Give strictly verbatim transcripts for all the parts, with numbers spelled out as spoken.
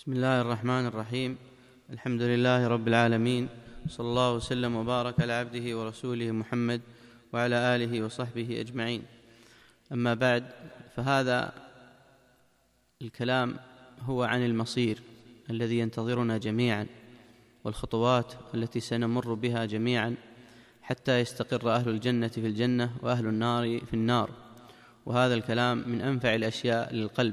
بسم الله الرحمن الرحيم. الحمد لله رب العالمين، صلى الله وسلم وبارك على عبده ورسوله محمد وعلى آله وصحبه أجمعين. أما بعد، فهذا الكلام هو عن المصير الذي ينتظرنا جميعا، والخطوات التي سنمر بها جميعا حتى يستقر أهل الجنة في الجنة وأهل النار في النار. وهذا الكلام من أنفع الأشياء للقلب،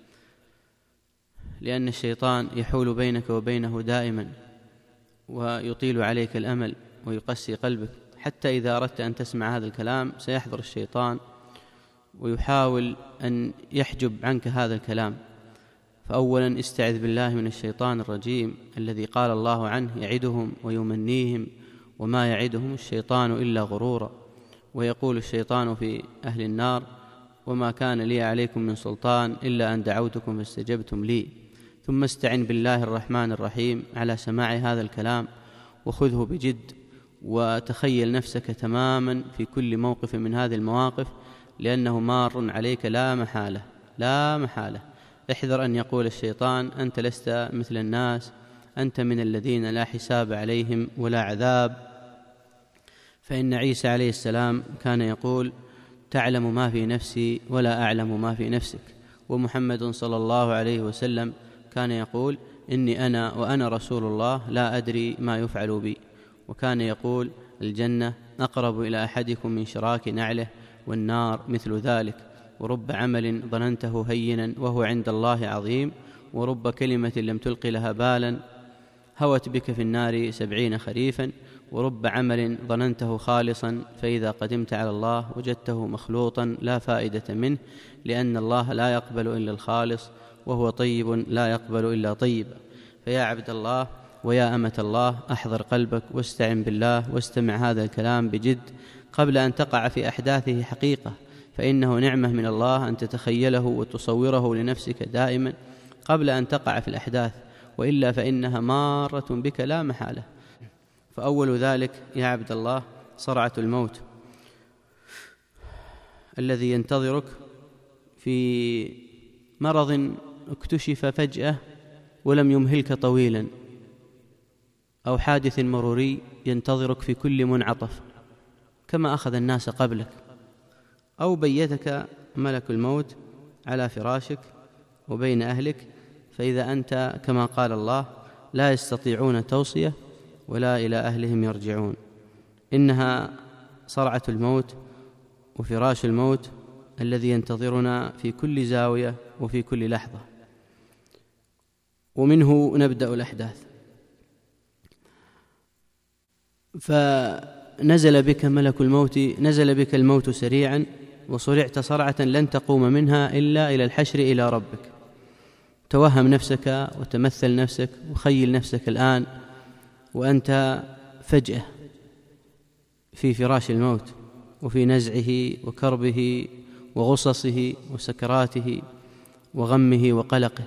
لأن الشيطان يحول بينك وبينه دائما ويطيل عليك الأمل ويقسي قلبك، حتى إذا أردت أن تسمع هذا الكلام سيحضر الشيطان ويحاول أن يحجب عنك هذا الكلام. فأولا استعذ بالله من الشيطان الرجيم الذي قال الله عنه: يعدهم ويمنيهم وما يعدهم الشيطان إلا غرورا. ويقول الشيطان في أهل النار: وما كان لي عليكم من سلطان إلا أن دعوتكم فاستجبتم لي. ثم استعن بالله الرحمن الرحيم على سماع هذا الكلام وخذه بجد، وتخيل نفسك تماما في كل موقف من هذه المواقف، لأنه مار عليك لا محالة لا محالة. احذر أن يقول الشيطان: أنت لست مثل الناس، أنت من الذين لا حساب عليهم ولا عذاب. فإن عيسى عليه السلام كان يقول: تعلم ما في نفسي ولا أعلم ما في نفسك. ومحمد صلى الله عليه وسلم كان يقول: إني أنا وأنا رسول الله لا أدري ما يفعل بي. وكان يقول: الجنة أقرب إلى أحدكم من شراك نعله، والنار مثل ذلك. ورب عمل ظننته هينا وهو عند الله عظيم، ورب كلمة لم تلق لها بالا هوت بك في النار سبعين خريفا. ورب عمل ظننته خالصا فإذا قدمت على الله وجدته مخلوطا لا فائدة منه، لأن الله لا يقبل إلا الخالص، وهو طيب لا يقبل إلا طيبا. فيا عبد الله ويا أمة الله، أحضر قلبك واستعن بالله واستمع هذا الكلام بجد قبل أن تقع في أحداثه حقيقة، فإنه نعمة من الله أن تتخيله وتصوره لنفسك دائما قبل أن تقع في الأحداث، وإلا فإنها مارة بك لا محالة. فأول ذلك يا عبد الله صرعة الموت الذي ينتظرك في مرض اكتشف فجأة ولم يمهلك طويلا، أو حادث مروري ينتظرك في كل منعطف كما أخذ الناس قبلك، أو بيتك ملك الموت على فراشك وبين أهلك، فإذا أنت كما قال الله: لا يستطيعون توصية ولا إلى أهلهم يرجعون. إنها صرعة الموت وفراش الموت الذي ينتظرنا في كل زاوية وفي كل لحظة، ومنه نبدأ الأحداث. فنزل بك ملك الموت، نزل بك الموت سريعا، وصرعت صرعة لن تقوم منها إلا إلى الحشر إلى ربك. توهم نفسك وتمثل نفسك وخيل نفسك الآن وأنت فجأة في فراش الموت، وفي نزعه وكربه وغصصه وسكراته وغمه وقلقه.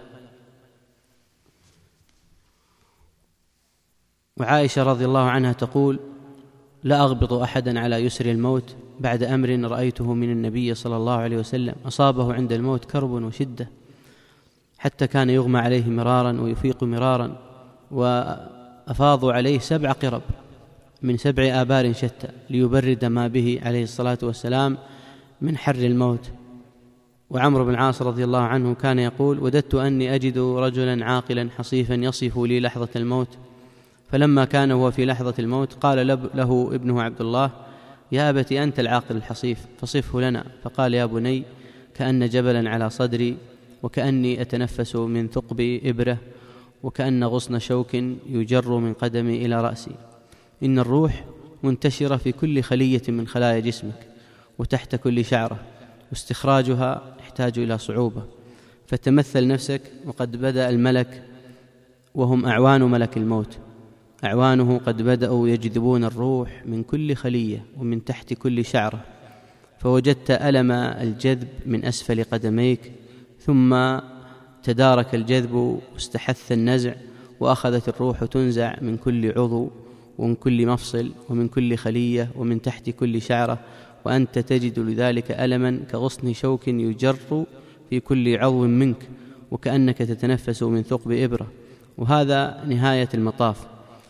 وعائشة رضي الله عنها تقول: لا أغبط أحدا على يسر الموت بعد أمر رأيته من النبي صلى الله عليه وسلم، أصابه عند الموت كرب وشدة حتى كان يغمى عليه مرارا ويفيق مرارا، وأفاضوا عليه سبع قرب من سبع آبار شتى ليبرد ما به عليه الصلاة والسلام من حر الموت. وعمرو بن العاص رضي الله عنه كان يقول: وددت أني أجد رجلا عاقلا حصيفا يصف لي لحظة الموت. فلما كان هو في لحظة الموت قال له ابنه عبد الله: يا أبت أنت العاقل الحصيف فصفه لنا. فقال: يا بني، كأن جبلا على صدري، وكأني أتنفس من ثقب إبرة، وكأن غصن شوك يجر من قدمي إلى رأسي. إن الروح منتشرة في كل خلية من خلايا جسمك وتحت كل شعرة، واستخراجها يحتاج إلى صعوبة. فتمثل نفسك وقد بدأ الملك، وهم أعوان ملك الموت، أعوانه قد بدأوا يجذبون الروح من كل خلية ومن تحت كل شعرة، فوجدت ألم الجذب من أسفل قدميك، ثم تدارك الجذب واستحث النزع، وأخذت الروح تنزع من كل عضو ومن كل مفصل ومن كل خلية ومن تحت كل شعرة، وأنت تجد لذلك ألما كغصن شوك يجر في كل عضو منك، وكأنك تتنفس من ثقب إبرة، وهذا نهاية المطاف.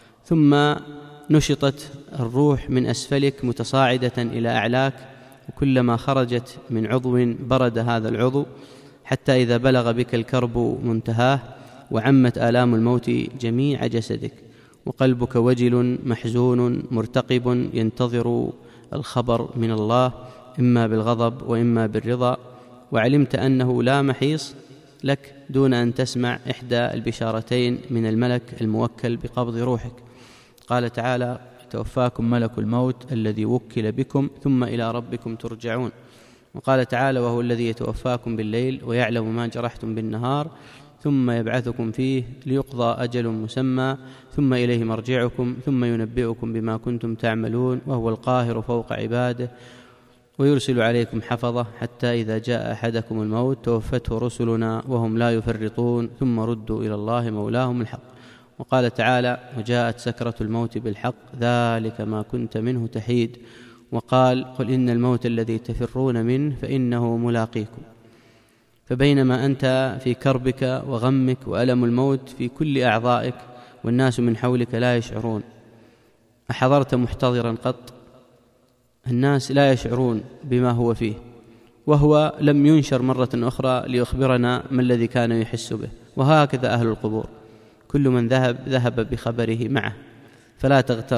ثم نشطت الروح من أسفلك متصاعدة إلى أعلاك، وكلما خرجت من عضو برد هذا العضو، حتى إذا بلغ بك الكرب منتهاه وعمت آلام الموت جميع جسدك، وقلبك وجل محزون مرتقب ينتظر الخبر من الله إما بالغضب وإما بالرضا، وعلمت أنه لا محيص لك دون أن تسمع إحدى البشارتين من الملك الموكل بقبض روحك. قال تعالى: يتوفاكم ملك الموت الذي وكل بكم ثم إلى ربكم ترجعون. وقال تعالى: وهو الذي يتوفاكم بالليل ويعلم ما جرحتم بالنهار ثم يبعثكم فيه ليقضى أجل مسمى ثم إليه مرجعكم ثم ينبئكم بما كنتم تعملون وهو القاهر فوق عباده ويرسل عليكم حفظة حتى إذا جاء أحدكم الموت توفته رسلنا وهم لا يفرطون ثم ردوا إلى الله مولاهم الحق. وقال تعالى: وجاءت سكرة الموت بالحق ذلك ما كنت منه تحيد. وقال: قل إن الموت الذي تفرون منه فإنه ملاقيكم. فبينما أنت في كربك وغمك وألم الموت في كل أعضائك والناس من حولك لا يشعرون، أحضرت محتضرا قط؟ الناس لا يشعرون بما هو فيه، وهو لم ينشر مرة أخرى ليخبرنا ما الذي كان يحس به. وهكذا أهل القبور، كل من ذهب ذهب بخبره معه، فلا تغتر.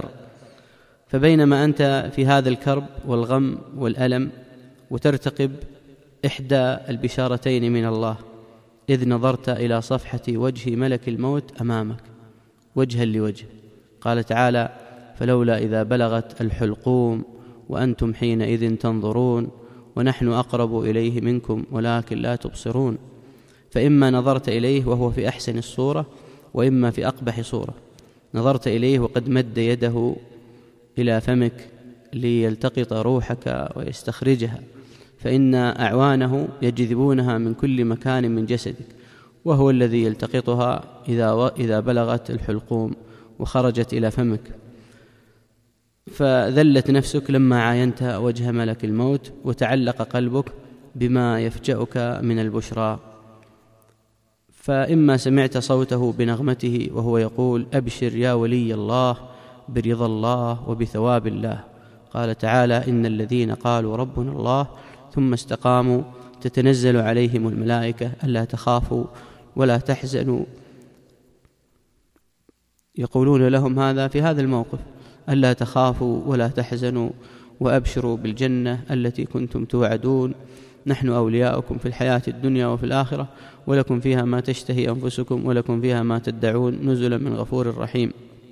فبينما أنت في هذا الكرب والغم والألم وترتقب إحدى البشارتين من الله، إذ نظرت إلى صفحة وجه ملك الموت أمامك وجها لوجه. قال تعالى: فلولا إذا بلغت الحلقوم وأنتم حينئذ تنظرون ونحن أقرب إليه منكم ولكن لا تبصرون. فإما نظرت إليه وهو في أحسن الصورة، وإما في أقبح صورة. نظرت إليه وقد مد يده إلى فمك ليلتقط روحك ويستخرجها، فإن أعوانه يجذبونها من كل مكان من جسدك، وهو الذي يلتقطها إذا إذا بلغت الحلقوم وخرجت إلى فمك. فذلت نفسك لما عاينت وجه ملك الموت، وتعلق قلبك بما يفجأك من البشرى. فإما سمعت صوته بنغمته وهو يقول: أبشر يا ولي الله برضا الله وبثواب الله. قال تعالى: إن الذين قالوا ربنا الله ثم استقاموا تتنزل عليهم الملائكة ألا تخافوا ولا تحزنوا. يقولون لهم هذا في هذا الموقف: ألا تخافوا ولا تحزنوا وأبشروا بالجنة التي كنتم توعدون، نحن أولياؤكم في الحياة الدنيا وفي الآخرة ولكم فيها ما تشتهي أنفسكم ولكم فيها ما تدعون نزلا من غفور رحيم.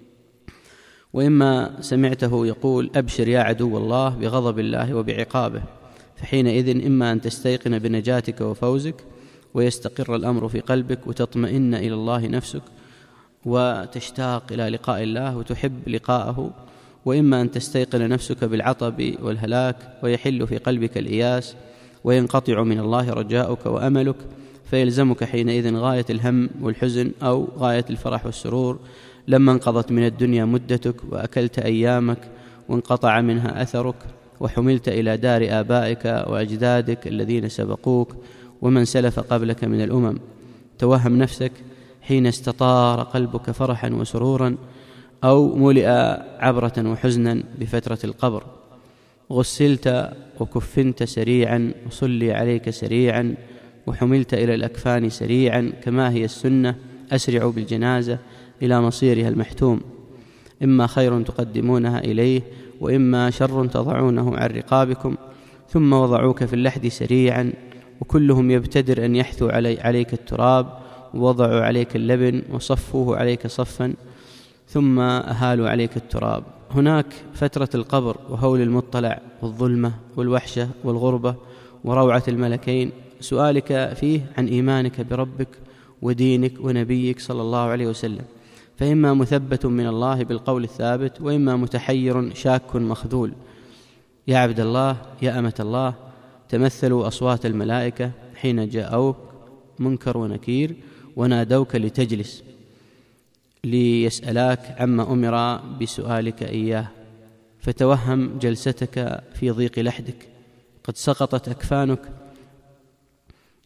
وإما سمعته يقول: أبشر يا عدو الله بغضب الله وبعقابه، فحينئذ إما أن تستيقن بنجاتك وفوزك ويستقر الأمر في قلبك وتطمئن إلى الله نفسك وتشتاق إلى لقاء الله وتحب لقاءه، وإما أن تستيقن نفسك بالعطب والهلاك ويحل في قلبك الإياس وينقطع من الله رجاؤك وأملك، فيلزمك حينئذ غاية الهم والحزن أو غاية الفرح والسرور لما انقضت من الدنيا مدتك وأكلت أيامك وانقطع منها أثرك وحملت إلى دار آبائك وأجدادك الذين سبقوك ومن سلف قبلك من الأمم. توهم نفسك حين استطار قلبك فرحا وسرورا أو ملئ عبرة وحزنا بفترة القبر. غسلت وكفنت سريعا وصلي عليك سريعا وحملت إلى الأكفان سريعا كما هي السنة. أسرعوا بالجنازة إلى مصيرها المحتوم، إما خير تقدمونها إليه وإما شر تضعونه عن رقابكم. ثم وضعوك في اللحد سريعا وكلهم يبتدر أن يحثوا علي عليك التراب، ووضعوا عليك اللبن وصفوه عليك صفا ثم أهالوا عليك التراب. هناك فترة القبر وهول المطلع والظلمة والوحشة والغربة وروعة الملكين، سؤالك فيه عن إيمانك بربك ودينك ونبيك صلى الله عليه وسلم، فإما مثبت من الله بالقول الثابت وإما متحير شاك مخذول. يا عبد الله يا أمة الله، تمثلوا أصوات الملائكة حين جاءوك منكر ونكير ونادوك لتجلس ليسألاك عما أمر بسؤالك إياه، فتوهم جلستك في ضيق لحدك، قد سقطت أكفانك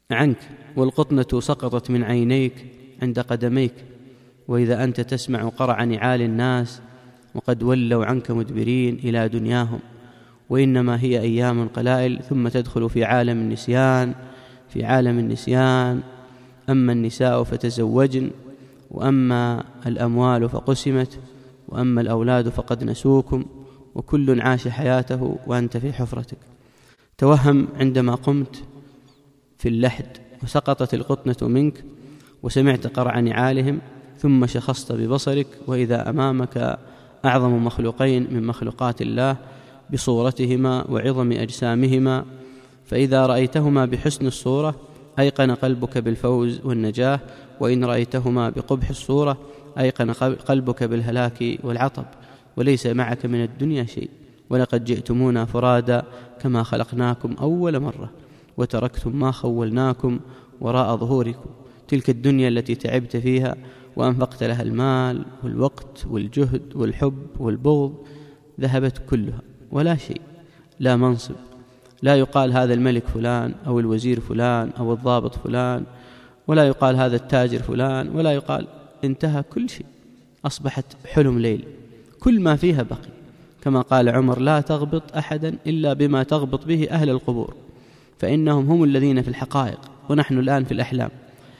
عنك، والقطنة سقطت من عينيك عند قدميك، وإذا أنت تسمع قرع نعال الناس وقد ولوا عنك مدبرين إلى دنياهم، وإنما هي أيام قلائل ثم تدخل في عالم النسيان في عالم النسيان أما النساء فتزوجن، وأما الأموال فقسمت، وأما الأولاد فقد نسوكم، وكل عاش حياته وأنت في حفرتك. توهم عندما قمت في اللحد وسقطت القطنة منك وسمعت قرع نعالهم، ثم شخصت ببصرك وإذا أمامك أعظم مخلوقين من مخلوقات الله بصورتهما وعظم أجسامهما، فإذا رأيتهما بحسن الصورة أيقن قلبك بالفوز والنجاة، وإن رأيتهما بقبح الصورة أيقن قلبك بالهلاك والعطب، وليس معك من الدنيا شيء. ولقد جئتمونا فرادا كما خلقناكم أول مرة، وتركتم ما خولناكم وراء ظهوركم. تلك الدنيا التي تعبت فيها وأنفقت لها المال والوقت والجهد والحب والبغض ذهبت كلها، ولا شيء، لا منصب، لا يقال هذا الملك فلان أو الوزير فلان أو الضابط فلان، ولا يقال هذا التاجر فلان، ولا يقال، انتهى كل شيء، أصبحت حلم ليل، كل ما فيها بقي. كما قال عمر: لا تغبط أحدا إلا بما تغبط به أهل القبور، فإنهم هم الذين في الحقائق ونحن الآن في الأحلام.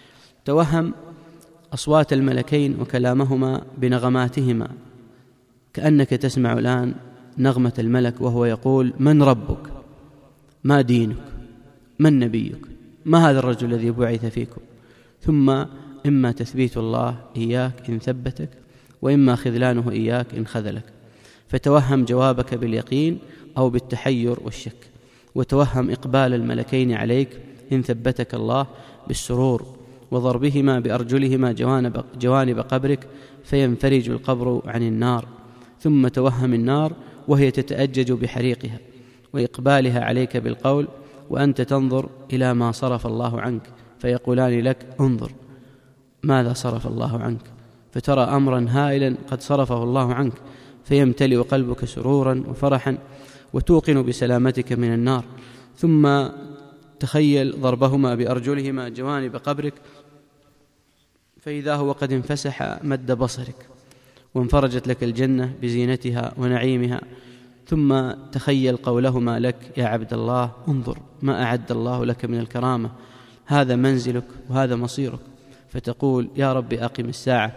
توهم أصوات الملكين وكلامهما بنغماتهما، كأنك تسمع الآن نغمة الملك وهو يقول: من ربك؟ ما دينك؟ من نبيك؟ ما هذا الرجل الذي بعث فيكم؟ ثم إما تثبيت الله إياك إن ثبتك، وإما خذلانه إياك إن خذلك. فتوهم جوابك باليقين أو بالتحير والشك، وتوهم إقبال الملكين عليك إن ثبتك الله بالسرور وضربهما بأرجلهما جوانب, جوانب قبرك فينفرج القبر عن النار. ثم توهم النار وهي تتأجج بحريقها وإقبالها عليك بالقول وأنت تنظر إلى ما صرف الله عنك، فيقولان لك: انظر ماذا صرف الله عنك، فترى أمرا هائلا قد صرفه الله عنك، فيمتلئ قلبك سرورا وفرحا وتوقن بسلامتك من النار. ثم تخيل ضربهما بأرجلهما جوانب قبرك، فإذا هو قد انفسح مد بصرك وانفرجت لك الجنة بزينتها ونعيمها. ثم تخيل قولهما لك: يا عبد الله، انظر ما أعد الله لك من الكرامة، هذا منزلك وهذا مصيرك. فتقول: يا رب أقم الساعة.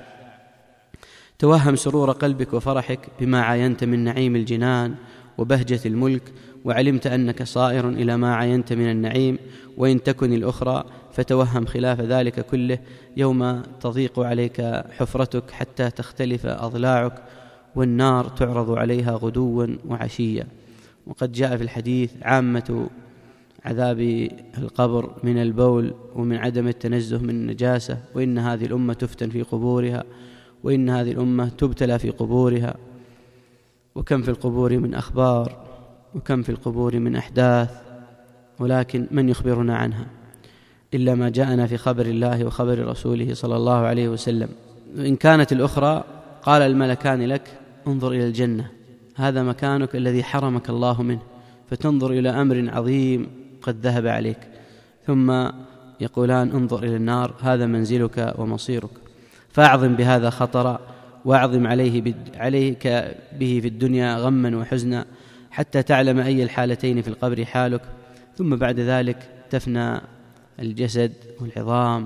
توهم سرور قلبك وفرحك بما عاينت من نعيم الجنان وبهجة الملك، وعلمت أنك صائر إلى ما عاينت من النعيم، وإن تكن الأخرى فتوهم خلاف ذلك كله يوم تضيق عليك حفرتك حتى تختلف أضلاعك، والنار تعرض عليها غدوا وعشيا. وقد جاء في الحديث: عامة عذاب القبر من البول ومن عدم التنزه من النجاسة، وإن هذه الأمة تفتن في قبورها، وإن هذه الأمة تبتلى في قبورها. وكم في القبور من أخبار، وكم في القبور من أحداث، ولكن من يخبرنا عنها إلا ما جاءنا في خبر الله وخبر رسوله صلى الله عليه وسلم. وإن كانت الأخرى قال الملكان لك: انظر إلى الجنة، هذا مكانك الذي حرمك الله منه، فتنظر إلى أمر عظيم قد ذهب عليك. ثم يقولان: انظر إلى النار، هذا منزلك ومصيرك. فأعظم بهذا خطرا، واعظم عليه عليك به في الدنيا غما وحزنا، حتى تعلم أي الحالتين في القبر حالك. ثم بعد ذلك تفنى الجسد والعظام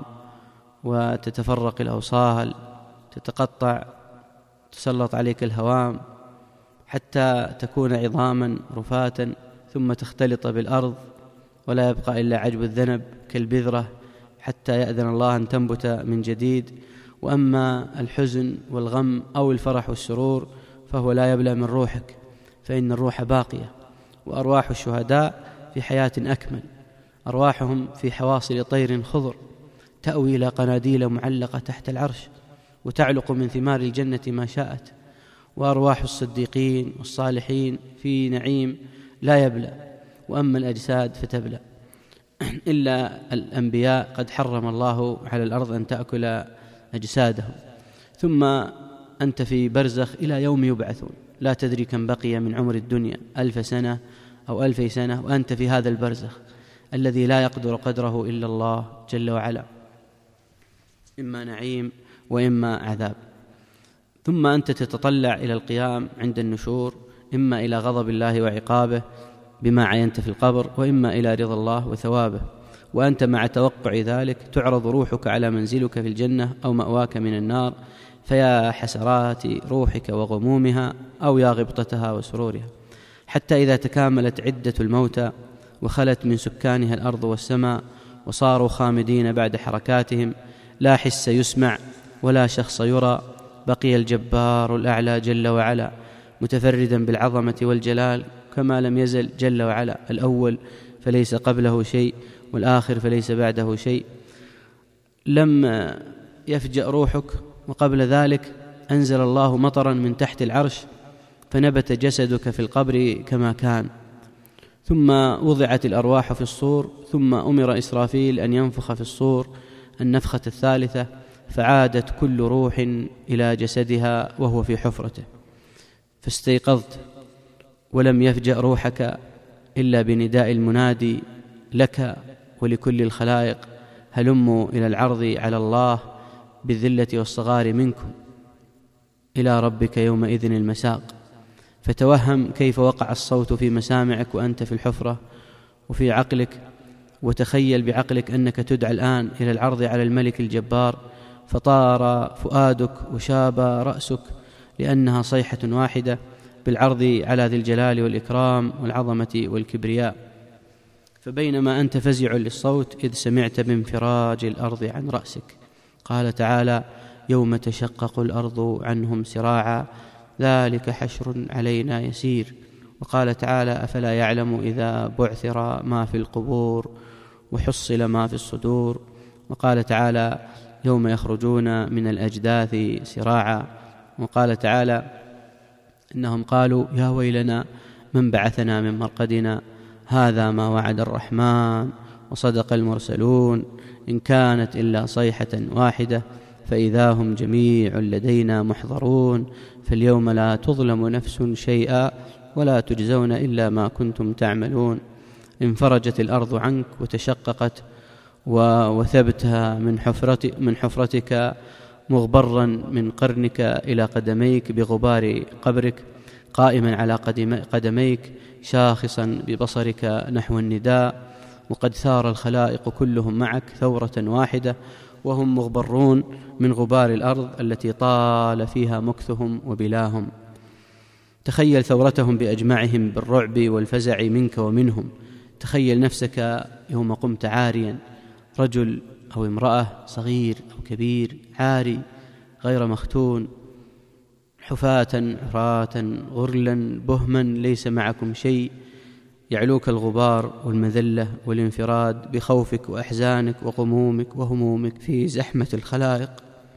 وتتفرق الأوصال، تتقطع، تسلط عليك الهوام حتى تكون عظاما رفاتا، ثم تختلط بالأرض ولا يبقى إلا عجب الذنب كالبذرة حتى يأذن الله أن تنبت من جديد. وأما الحزن والغم أو الفرح والسرور فهو لا يبلى من روحك، فإن الروح باقية، وأرواح الشهداء في حياة أكمل، أرواحهم في حواصل طير خضر تأوي إلى قناديل معلقة تحت العرش، وتعلق من ثمار الجنة ما شاءت. وأرواح الصديقين والصالحين في نعيم لا يبلى، وأما الأجساد فتبلى. إلا الأنبياء قد حرم الله على الأرض أن تأكل أجسادهم. ثم أنت في برزخ إلى يوم يبعثون، لا تدري كم بقي من عمر الدنيا، ألف سنة أو ألفي سنة، وأنت في هذا البرزخ الذي لا يقدر قدره إلا الله جل وعلا، إما نعيم وإما عذاب. ثم أنت تتطلع إلى القيام عند النشور، إما إلى غضب الله وعقابه بما عينت في القبر، وإما إلى رضا الله وثوابه. وأنت مع توقع ذلك تعرض روحك على منزلك في الجنة أو مأواك من النار، فيا حسرات روحك وغمومها، أو يا غبطتها وسرورها. حتى إذا تكاملت عدة الموتى وخلت من سكانها الأرض والسماء وصاروا خامدين بعد حركاتهم، لا حس يسمع ولا شخص يرى، بقي الجبار الأعلى جل وعلا متفردا بالعظمة والجلال، كما لم يزل جل وعلا الأول فليس قبله شيء، والآخر فليس بعده شيء. لم يفجأ روحك، وقبل ذلك أنزل الله مطرا من تحت العرش فنبت جسدك في القبر كما كان، ثم وضعت الأرواح في الصور، ثم أمر إسرافيل أن ينفخ في الصور النفخة الثالثة، فعادت كل روح إلى جسدها وهو في حفرته. فاستيقظت ولم يفجأ روحك إلا بنداء المنادي لك ولكل الخلائق: هلموا إلى العرض على الله بالذلة والصغار منكم، إلى ربك يومئذ المساق. فتوهم كيف وقع الصوت في مسامعك وأنت في الحفرة وفي عقلك، وتخيل بعقلك أنك تدعى الآن إلى العرض على الملك الجبار، فطار فؤادك وشاب رأسك، لأنها صيحة واحدة بالعرض على ذي الجلال والإكرام والعظمة والكبرياء. فبينما أنت فزع للصوت إذ سمعت بانفراج الأرض عن رأسك. قال تعالى: يوم تشقق الأرض عنهم سراعا ذلك حشر علينا يسير. وقال تعالى: أفلا يعلم إذا بعثر ما في القبور وحصل ما في الصدور. وقال تعالى: يوم يخرجون من الأجداث سراعا. وقال تعالى: إنهم قالوا يا ويلنا من بعثنا من مرقدنا هذا ما وعد الرحمن وصدق المرسلون إن كانت إلا صيحة واحدة فإذا هم جميع لدينا محضرون فاليوم لا تظلم نفس شيئا ولا تجزون إلا ما كنتم تعملون. انفرجت الأرض عنك وتشققت وثبتها من حفرتك, من حفرتك مغبرا من قرنك إلى قدميك بغبار قبرك، قائما على قدميك شاخصا ببصرك نحو النداء، وقد ثار الخلائق كلهم معك ثورة واحدة، وهم مغبرون من غبار الأرض التي طال فيها مكثهم وبلاهم. تخيل ثورتهم بأجمعهم بالرعب والفزع منك ومنهم. تخيل نفسك يوم قمت عاريا، رجل أو امرأة، صغير أو كبير، عاري غير مختون، حفاة عراة غرلا بهما، ليس معكم شيء، يعلوك الغبار والمذلة والانفراد بخوفك وأحزانك وغمومك وهمومك في زحمة الخلائق،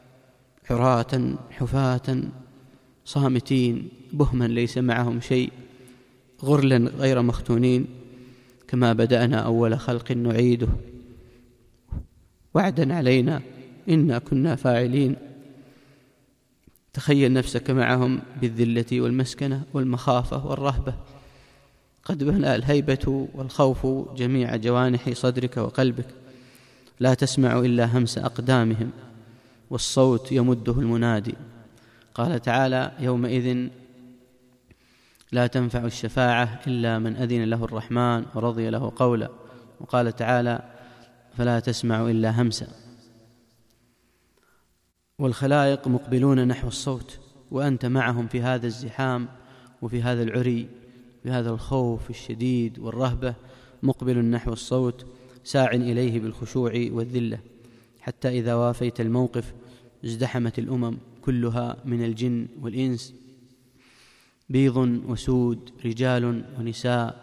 عراة حفاة صامتين بهما ليس معهم شيء، غرلا غير مختونين، كما بدأنا أول خلق نعيده وعدا علينا إنا كنا فاعلين. تخيل نفسك معهم بالذلة والمسكنة والمخافة والرهبة، قد بنى الهيبة والخوف جميع جوانح صدرك وقلبك، لا تسمع إلا همس أقدامهم والصوت يمده المنادي. قال تعالى: يومئذ لا تنفع الشفاعة إلا من أذن له الرحمن ورضي له قولا. وقال تعالى: فلا تسمع إلا همسا. والخلائق مقبلون نحو الصوت، وأنت معهم في هذا الزحام وفي هذا العري، في هذا الخوف الشديد والرهبة، مقبل نحو الصوت ساع إليه بالخشوع والذلة، حتى إذا وافيت الموقف ازدحمت الأمم كلها من الجن والإنس، بيض وسود، رجال ونساء،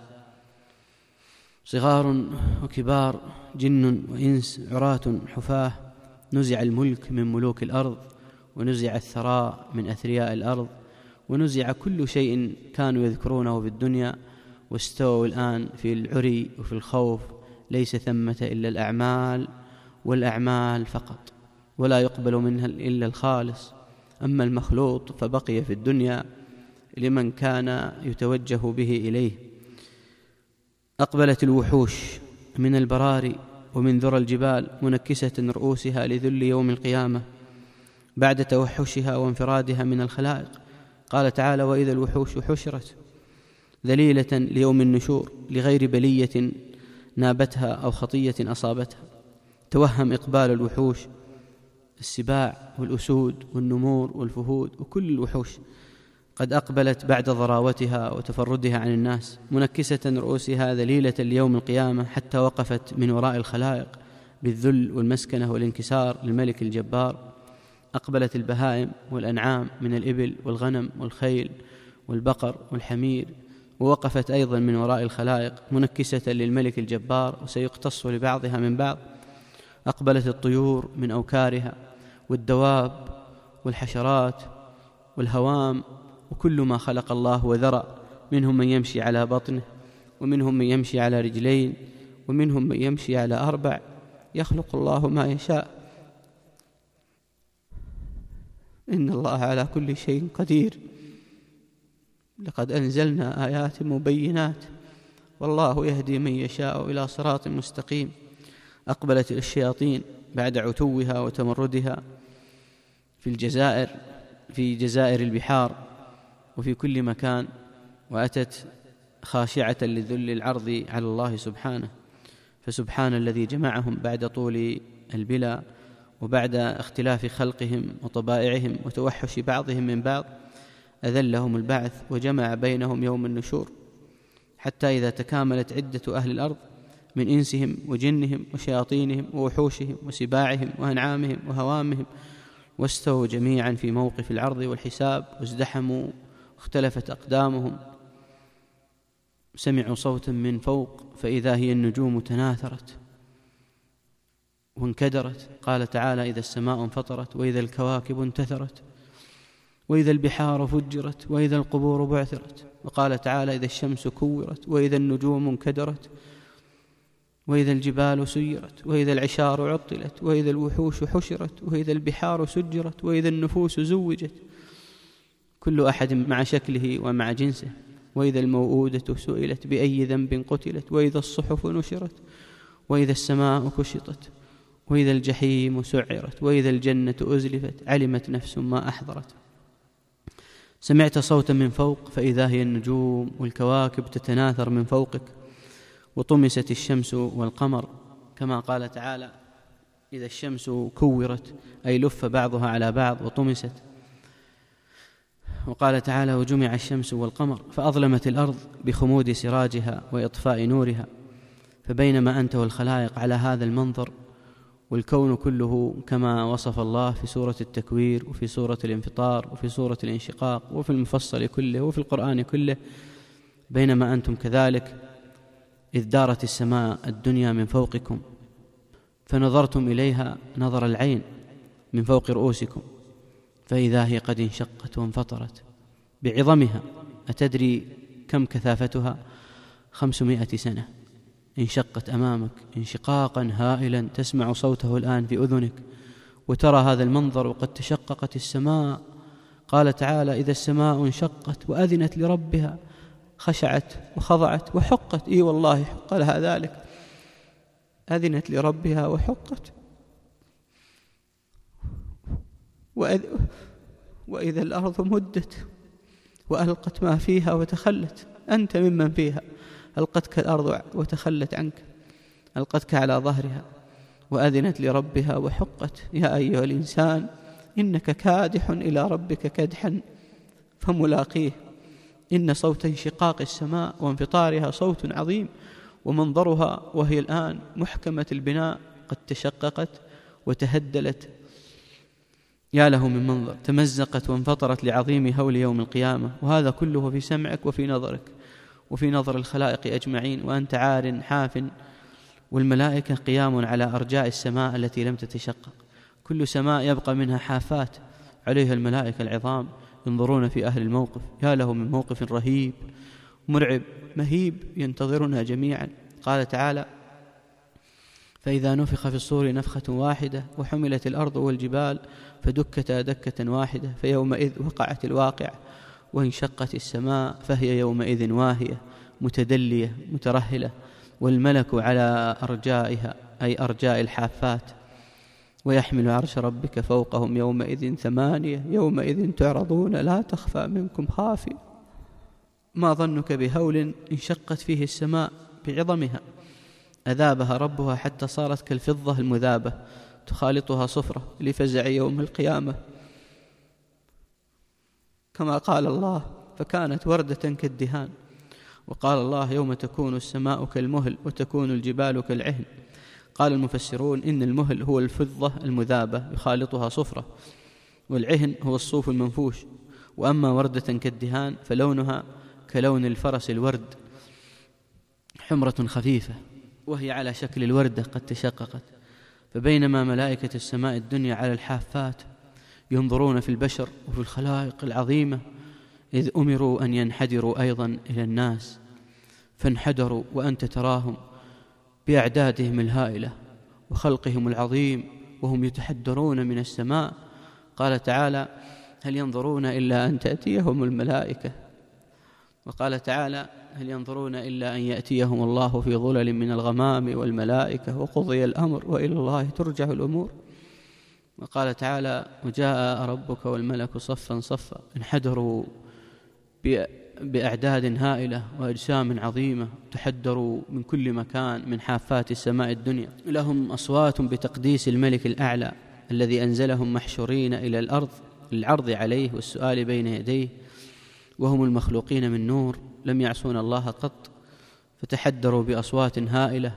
صغار وكبار، جن وإنس، عراة حفاة. نزع الملك من ملوك الأرض، ونزع الثراء من أثرياء الأرض، ونزع كل شيء كانوا يذكرونه في الدنيا، واستووا الآن في العري وفي الخوف. ليس ثمة إلا الأعمال، والأعمال فقط، ولا يقبل منها إلا الخالص. أما المخلوط فبقي في الدنيا لمن كان يتوجه به إليه. أقبلت الوحوش من البراري ومن ذرى الجبال منكسة رؤوسها لذل يوم القيامة بعد توحشها وانفرادها من الخلائق. قال تعالى: وإذا الوحوش حشرت ذليلة ليوم النشور لغير بلية نابتها أو خطية أصابتها. توهم إقبال الوحوش، السباع والأسود والنمور والفهود وكل الوحوش قد أقبلت بعد ضراوتها وتفردها عن الناس منكسة رؤوسها ذليلة ليوم القيامة حتى وقفت من وراء الخلائق بالذل والمسكنة والانكسار للملك الجبار. أقبلت البهائم والأنعام من الإبل والغنم والخيل والبقر والحمير، ووقفت أيضا من وراء الخلائق منكسة للملك الجبار، وسيقتص لبعضها من بعض. أقبلت الطيور من أوكارها والدواب والحشرات والهوام وكل ما خلق الله وذرأ، منهم من يمشي على بطنه ومنهم من يمشي على رجلين ومنهم من يمشي على أربع، يخلق الله ما يشاء، إن الله على كل شيء قدير. لقد أنزلنا آيات مبينات والله يهدي من يشاء إلى صراط مستقيم. أقبلت الشياطين بعد عتوها وتمردها في الجزائر في جزائر البحار وفي كل مكان، وأتت خاشعة لذل العرض على الله سبحانه. فسبحان الذي جمعهم بعد طول البلا وبعد اختلاف خلقهم وطبائعهم وتوحش بعضهم من بعض، أذلهم البعث وجمع بينهم يوم النشور، حتى إذا تكاملت عدة أهل الأرض من إنسهم وجنهم وشياطينهم ووحوشهم وسباعهم وأنعامهم وهوامهم، واستووا جميعا في موقف العرض والحساب وازدحموا واختلفت أقدامهم، سمعوا صوتا من فوق فإذا هي النجوم تناثرت وانكدرت. قال تعالى: إذا السماء انفطرت وإذا الكواكب انتثرت وإذا البحار فجرت وإذا القبور بعثرت. وقال تعالى: إذا الشمس كورت وإذا النجوم انكدرت وإذا الجبال سيرت وإذا العشار عطلت وإذا الوحوش حشرت وإذا البحار سجرت وإذا النفوس زوجت، كل أحد مع شكله ومع جنسه. وإذا الموءودة سئلت بأي ذنب قتلت وإذا الصحف نشرت وإذا السماء كشطت وإذا الجحيم سعرت وإذا الجنة أزلفت علمت نفس ما أحضرت. سمعت صوتا من فوق فإذا هي النجوم والكواكب تتناثر من فوقك، وطمست الشمس والقمر، كما قال تعالى: إذا الشمس كورت أي لف بعضها على بعض وطمست. وقال تعالى: وجمع الشمس والقمر فأظلمت الأرض بخمود سراجها وإطفاء نورها. فبينما أنت والخلائق على هذا المنظر والكون كله كما وصف الله في سورة التكوير وفي سورة الانفطار وفي سورة الانشقاق وفي المفصل كله وفي القرآن كله، بينما أنتم كذلك إذ دارت السماء الدنيا من فوقكم فنظرتم إليها نظر العين من فوق رؤوسكم فإذا هي قد انشقت وانفطرت بعظمها. أتدري كم كثافتها؟ خمسمائة سنة. انشقت أمامك انشقاقا هائلا تسمع صوته الآن في أذنك وترى هذا المنظر وقد تشققت السماء. قال تعالى: إذا السماء انشقت وأذنت لربها خشعت وخضعت وحقت. إي والله حق لها ذلك، أذنت لربها وحقت. وأذ... وإذا الأرض مدت وألقت ما فيها وتخلت، أنت ممن فيها، ألقتك الأرض وتخلت عنك، ألقتك على ظهرها وأذنت لربها وحقت. يا أيها الإنسان إنك كادح إلى ربك كدحا فملاقيه. إن صوت انشقاق السماء وانفطارها صوت عظيم، ومنظرها وهي الآن محكمة البناء قد تشققت وتهدلت، يا له من منظر، تمزقت وانفطرت لعظيم هول يوم القيامة. وهذا كله في سمعك وفي نظرك وفي نظر الخلائق أجمعين، وأنت عار حاف، والملائكة قيام على أرجاء السماء التي لم تتشقق. كل سماء يبقى منها حافات عليها الملائكة العظام ينظرون في أهل الموقف، يا له من موقف رهيب مرعب مهيب ينتظرنا جميعا. قال تعالى: فإذا نفخ في الصور نفخة واحدة وحملت الأرض والجبال فدكتا دكة واحدة فيومئذ وقعت الواقعة وانشقت السماء فهي يومئذ واهية متدلية مترهلة والملك على أرجائها أي أرجاء الحافات، ويحمل عرش ربك فوقهم يومئذ ثمانية يومئذ تعرضون لا تخفى منكم خافية. ما ظنك بهول انشقت فيه السماء بعظمها أذابها ربها حتى صارت كالفضة المذابة تخالطها صفرة لفزع يوم القيامة، كما قال الله فكانت وردة كالدهان. وقال الله يوم تكون السماء كالمهل وتكون الجبال كالعهن. قال المفسرون إن المهل هو الفضة المذابة يخالطها صفرة، والعهن هو الصوف المنفوش. وأما وردة كالدهان فلونها كلون الفرس الورد، حمرة خفيفة، وهي على شكل الوردة قد تشققت. فبينما ملائكة السماء الدنيا على الحافات ينظرون في البشر وفي الخلائق العظيمة، إذ أمروا أن ينحدروا أيضا إلى الناس فانحدروا، وأنت تراهم بأعدادهم الهائلة وخلقهم العظيم وهم يتحدرون من السماء. قال تعالى هل ينظرون إلا أن تأتيهم الملائكة، وقال تعالى هل ينظرون إلا أن يأتيهم الله في ظلل من الغمام والملائكة وقضي الأمر وإلى الله ترجع الأمور. وقال تعالى وجاء ربك والملك صفا صفا، انحدروا بأعداد هائلة وأجسام عظيمة، تحدروا من كل مكان من حافات السماء الدنيا. لهم أصوات بتقديس الملك الأعلى الذي أنزلهم محشورين إلى الأرض للعرض عليه والسؤال بين يديه، وهم المخلوقين من نور لم يعصون الله قط، فتحدروا بأصوات هائلة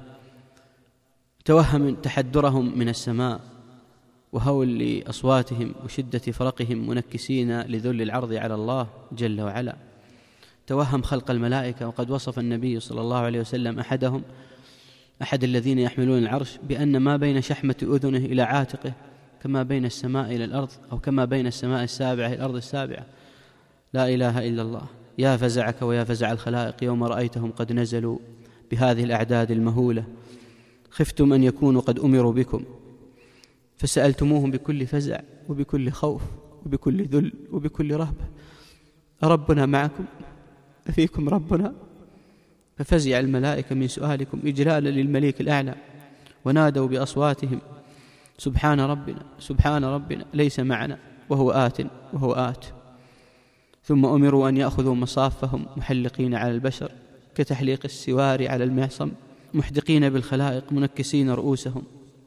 توهم تحدرهم من السماء وهول لأصواتهم وشدة فرقهم منكسين لذل العرض على الله جل وعلا. توهم خلق الملائكة. وقد وصف النبي صلى الله عليه وسلم أحدهم أحد الذين يحملون العرش بأن ما بين شحمة أذنه إلى عاتقه كما بين السماء إلى الأرض، أو كما بين السماء السابعة إلى الأرض السابعة. لا إله إلا الله. يا فزعك ويا فزع الخلائق يوم رأيتهم قد نزلوا بهذه الأعداد المهولة، خفتم أن يكونوا قد أمروا بكم فسألتموهم بكل فزع وبكل خوف وبكل ذل وبكل رهبة ربنا معكم أفيكم ربنا؟ ففزع الملائكة من سؤالكم إجلالا للمليك الأعلى، ونادوا بأصواتهم سبحان ربنا سبحان ربنا ليس معنا وهو آت وهو آت. ثم أمروا أن يأخذوا مصافهم محلقين على البشر كتحليق السوار على المعصم، محدقين بالخلائق منكسين رؤوسهم.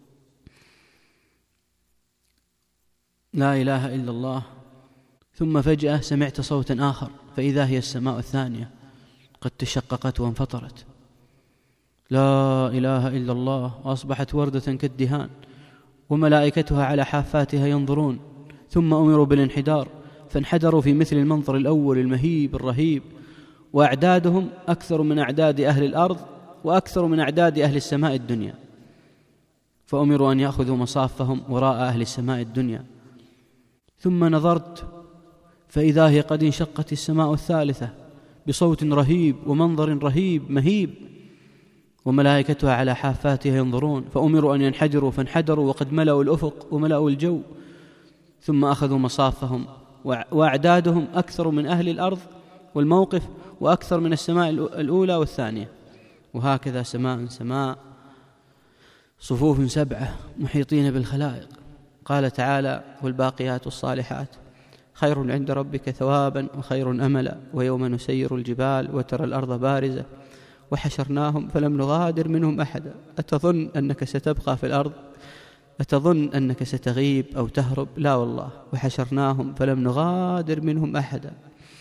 لا إله إلا الله. ثم فجأة سمعت صوتا آخر فإذا هي السماء الثانية قد تشققت وانفطرت. لا إله إلا الله. وأصبحت وردة كالدهان وملائكتها على حافاتها ينظرون. ثم أمروا بالانحدار فانحدروا في مثل المنظر الأول المهيب الرهيب، وأعدادهم أكثر من أعداد أهل الأرض وأكثر من أعداد أهل السماء الدنيا. فأمروا أن يأخذوا مصافهم وراء أهل السماء الدنيا. ثم نظرت فإذا هي قد انشقت السماء الثالثة بصوت رهيب ومنظر رهيب مهيب، وملائكتها على حافاتها ينظرون. فأمروا أن ينحدروا فانحدروا وقد ملأوا الأفق وملأوا الجو. ثم أخذوا مصافهم وأعدادهم أكثر من أهل الأرض والموقف وأكثر من السماء الأولى والثانية، وهكذا سماء سماء صفوف سبعة محيطين بالخلائق. قال تعالى والباقيات الصالحات خير عند ربك ثوابا وخير أملا ويوم نسير الجبال وترى الأرض بارزة وحشرناهم فلم نغادر منهم أحدا أتظن أنك ستبقى في الأرض؟ أتظن أنك ستغيب أو تهرب؟ لا والله. وحشرناهم فلم نغادر منهم أحدا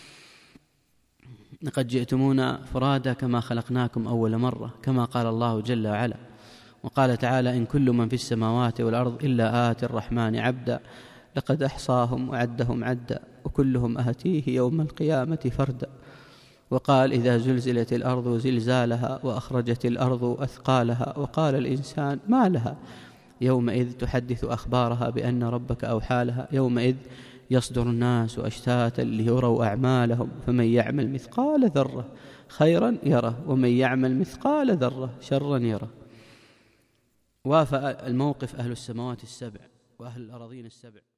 لقد جئتمونا فرادا كما خلقناكم أول مرة، كما قال الله جل وعلا. وقال تعالى إن كل من في السماوات والأرض إلا آتي الرحمن عبدا لقد أحصاهم وعدهم عدا وكلهم آتيه يوم القيامة فردا. وقال إذا زلزلت الأرض زلزالها وأخرجت الأرض أثقالها وقال الإنسان ما لها يومئذ تحدث أخبارها بأن ربك أوحى لها يومئذ يصدر الناس أشتاتا ليروا أعمالهم فمن يعمل مثقال ذرة خيرا يره ومن يعمل مثقال ذرة شرا يره. وافى الموقف أهل السماوات السبع وأهل الأراضين السبع.